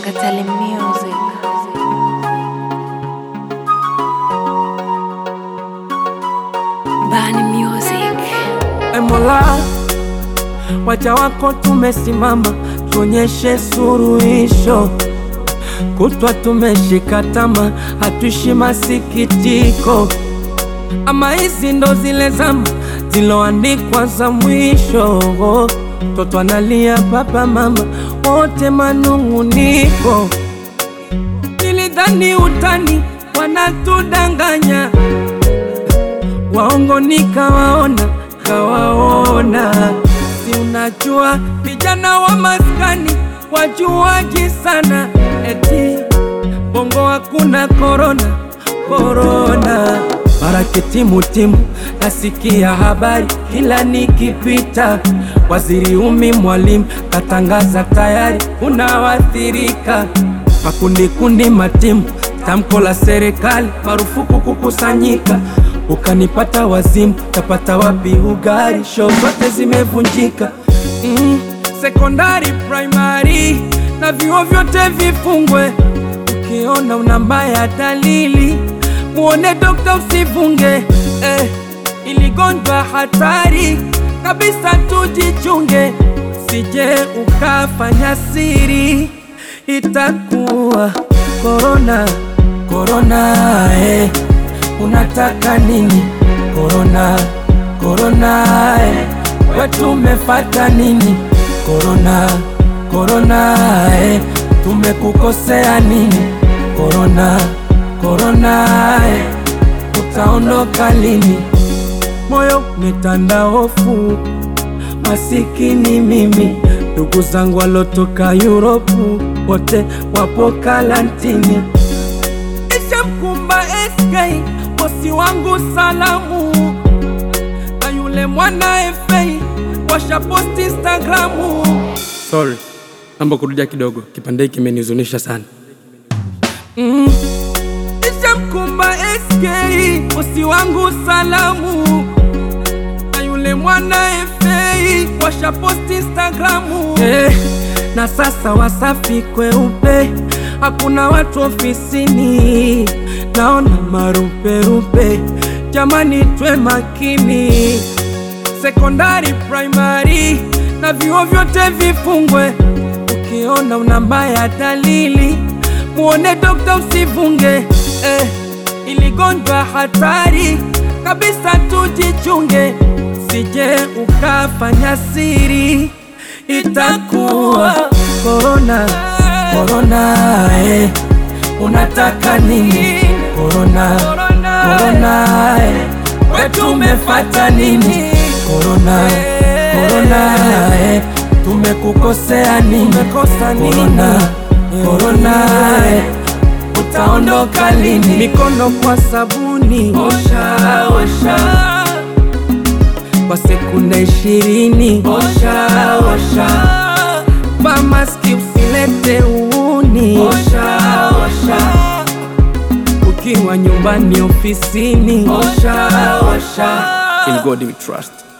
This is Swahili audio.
Katali Music. Bani Music. Mola, waja wako tumesimama, tuonyeshe suluhisho. Kutwa tumeshika tama, hatuishi masikitiko. Ama hizi ndo zile zama ziloandikwa za mwisho. Toto analia, baba mama wote manunguniko. Nilidhani utani, wanatudanganya. Waongo nikawaona, kawaona. Si unajua vijana wa maskani wajuaji sana. Eti bongo hakuna korona, korona. Barake timu nasikia habari kila nikipita. Waziri Umi Mwalimu katangaza tayari unawathirika. Makundi matimu, tamko la serikali marufuku kukusanyika. Ukanipata wazimu, tapata wapi ugari? Show zote zimevunjika. Sekondari, primary na vyuo vyote vifungwe. Ukiona una mbaya dalili, muone dokta usivunge. Iligonjwa hatari kabisa, tujichunge. Sije ukafanya siri, itakuwa korona. Korona, unataka nini? Korona, korona, wetu umefata nini? Korona, korona, tumekukosea nini? Korona, korona, utaondoka lini? Moyo umetanda hofu, masikini mimi. Ndugu zangu walotoka Europu wote wapo karantini. Ishamkumba SK bosi wangu salamu, na yule mwana FA washa post Instagramu. Sorry, naomba kurudia kidogo, kipande hiki kimenihuzunisha sana. Ishamkumba SK bosi wangu salamu, na yule mwana FA washa post Instagramu. Na sasa Wasafi kweupe, hakuna watu ofisini. Naona marupe, jamani twe makini. Sekondari, primary na vyuo vyote vifungwe. Ukiona una mbaya dalili, muone dokta usivunge. Iligonjwa hatari kabisa, tujichunge. Sije ukafanya siri, itakuwa korona. Korona, unataka nini? Korona, korona, wetu umefata nini? Korona, korona, tumekukosea nini? Korona, korona, utaondoka lini? Mikono kwa sabuni, osha, osha, kwa sekunde 20. Osha, osha, vaa maski usilete uuni. Osha, osha, ukiwa nyumbani, ofisini. Osha, osha, in God we trust.